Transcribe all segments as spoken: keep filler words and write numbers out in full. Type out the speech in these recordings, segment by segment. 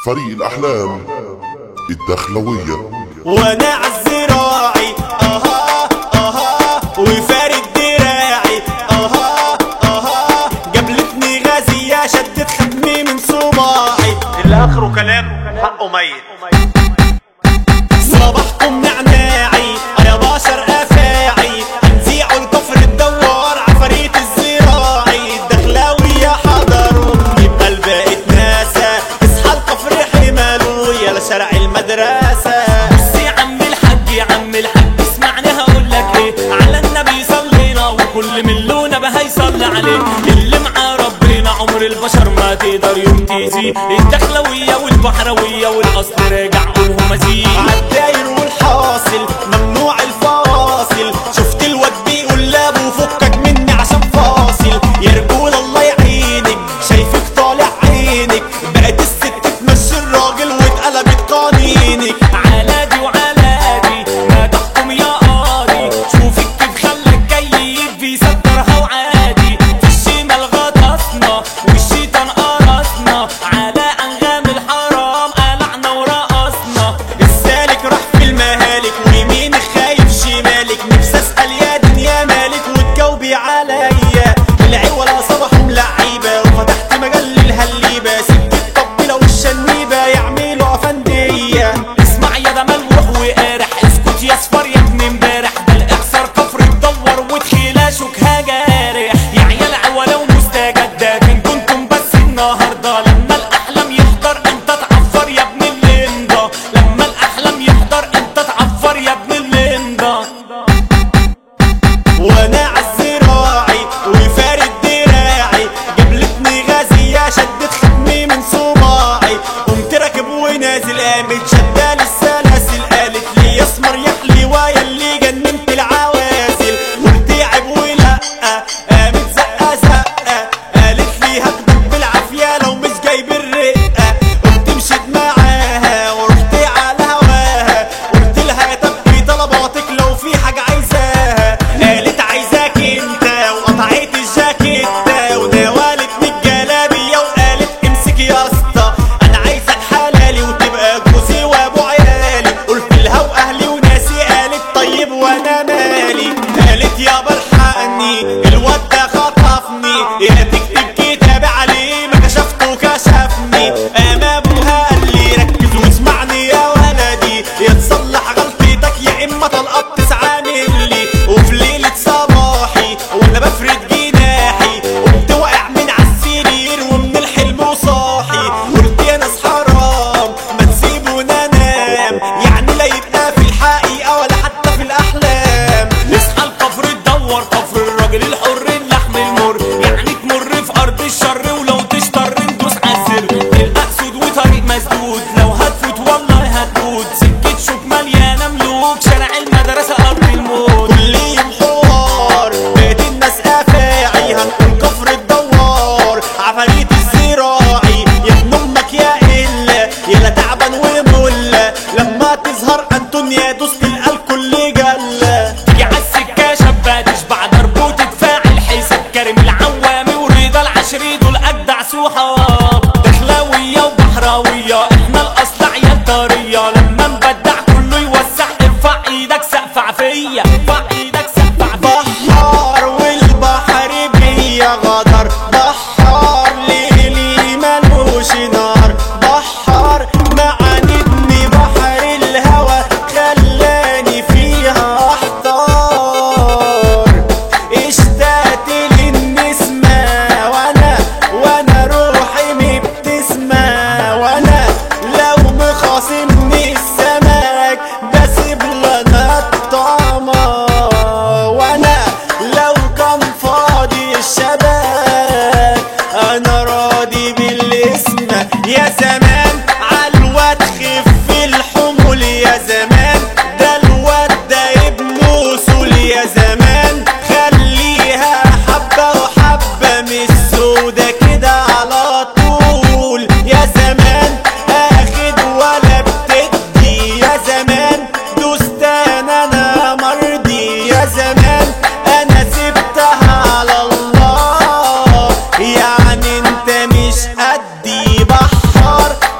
فريق الأحلام الدخلوية. وانا عالزراعي اها اها وفارد دراعي اها اها جابلتني غازية شدت ختمي من صباعي اللي اخره كلام حقه ميت. صباحكم نعناعي يا بشر افاعي هنزيعوا الكفر الدوار عفاريت الزراعي الدخلاوية حضروا يبقى الباقي ناسا اصحى الكفر حمالو يا شارع المدرسة. بص يا عم الحاج يا عم الحاج اسمعني هقولك ايه على النبي صلينا وكل من لونه بها يصلي عليه اللي معاه ربنا عمر البشر ما تقدر يوم تيجي الدخلوية والبحروية والاصل راجع وهما زين عالداير والحاصل ممنوع الفواصل. شفت الواد بيقول لابو فكك مني عشان فاصل يا رجول الله يعينك شايفك طالع عينك بقت الست تمشي الراجل واتقلبت قانينك. علادي وعلادي ما تحكم يا قاضي شوفك كيف خلك جيد بيصدرها وعادي في الشمال غطسنا والشيطان قرصنا على انغام الحرام قلعنا ورقصنا. السالك راح في المهالك ويمينك خايف شمالك نفسي اسال يا دنيا مالك وتجاوبي عليا. العوله صباحهم لعيبه وفتحت مجال للهليبه سكت الطبيله والشنيبه يعملوا افنديه. اسمع يا ده ملوح وقارح اسكت يا صفر يا ابن امبارح ده الاخسر كفر تدور وتخيلاشك هجارح يا عيال عوله ومستجده كان كنتم بس النهارده لما الاحلام يحضر انت تعفر يا ابن الليندا لما الاحلام يحضر انت تعفر يا ابن الليندا. وانا عالزراعي وفارد دراعي جابلتني غازية شدت ختمي من صباعي قمت راكب ونازل قامت شدالي السلاسل قالت لي اسمر يا حليوة ياللي جننت العوازل قلت عيب ولا قامت زقة زقة قالت لي هاخدك بالعافية لو مش جايب الرقة. قمت مشيت معاها ورحت على هواها قلت لها تبقي طلباتك لو في حاجة عايزاها. قالت عايزاك انت وقطعت الجاكيتة وناولتني الجلابية وقالت امسك يا اسطى انا عايزك حلالي وتبقى جوزي وابو عيالي. قلت لها واهلي وناسي قالت طيب وانا مالي. قالت يابا الحقني الواد ده خطفني يا تكتب كتاب عليه ما كشفته كشفني. قام ابوها قال لي ركز واسمعني يا ولدي يا تصلح غلطتك يا اما طلقات تسعامل لي. وفي ليلة صباحي وانا بفرد جناحي قمت واقع من عالسرير ومن الحلم وصاحي قلت يا ناس حرام ما تسيبونا ننام يعني لا يبقى في الحقيقة ولا حتى في الاحلام. اصحى الكفر تدور كفر الراجل الحر اللحم المر يعني تمر في ارض الشر ولو تشطر ندوس عالسر تلقى اسود وطريق مسدود لو هتفوت والله هتموت سكة شوك مليانة ملوك شارع المدرسة ارض الموت. كل يوم حوار بقيت الناس افاعي هنقول كفر الدوار عفاريت الزراعي يا ابن امك يا الا يلا تعبان ومله لما تظهر انتونيا دوس تلقى الكل جله. تيجي عالسكة شابة تشبع ضرب وتتفاعل حساب كريم العوامي ورضا العشري دول اجدع صحاب دخلاوية وبحراوية احنا الاصل عيال طرية لما نبدع كله يوسع ارفع ايدك سقف فيا ارفع ايدك سقف بحار والبحر بيا غدر بحار ليلي ملوش نار بحار معاندني بحر الهوى خلاني فيها احتار. اشتقت للنسمة وانا وانا روحي مبتسمة وانا لو مخاصمني السمك بسيب لنا الطعمة وانا لو كان فاضي الشباب انا راضي بالاسم. يا زمان عالواد خف الحمول يا زمان ده الواد ده ابن اصول يا زمان خليها حبة وحبة مش سودا كده على طول. يا زمان اخد ولا بتدي يا زمان دوستان انا مرضي يا زمان انا سبتها على الله يعني انت مش قدي. بحار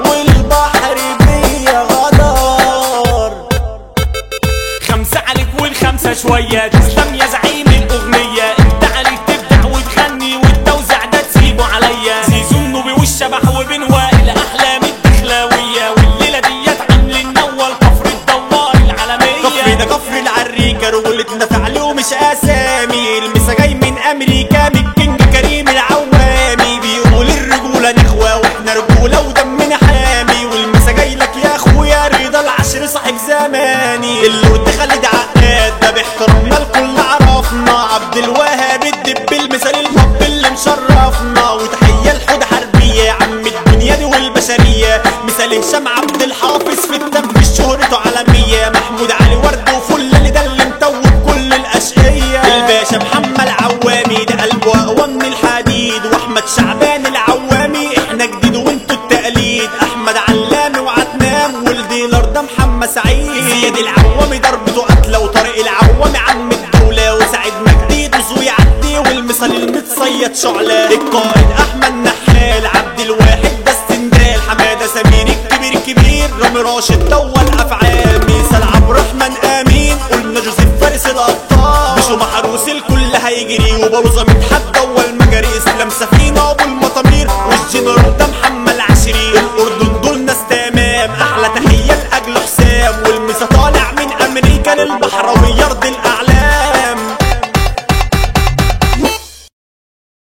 من حامي والمسا جايلك يا اخويا رضا العشر صاحب زماني اللي قد خالد عقاد ده باحترامنا الكل عرفنا عبد الوهاب الدب المثال الحب اللي مشرفنا وتحيه لحود حربيه عم الدنيا دي والبشريه مثال هشام عبد الحافظ في التنفيذ شهرته عالميه محمود علي ورد وفل ده اللي متوب كل الاشقيه الباشا محمد عوامي ده قلبه اقوى من الحديد واحمد شعبان العوامي احنا جديد وانتوا التقليد احمد علامي وعدنان والديلر ده محمد سعيد زياد العوامي ضربته قتله وطارق العوامي عم الدوله وسعيد مجدي وزوي عدي والمثال المتصيد شعله القائد احمد نحال عبد الواحد ده السندال حماده سمير الكبير كبير رامي راشد دول افعال مثال عبد الرحمن امين قلنا جوزيف فارس الابطال مشوا محروس الكل هيجري وبوظه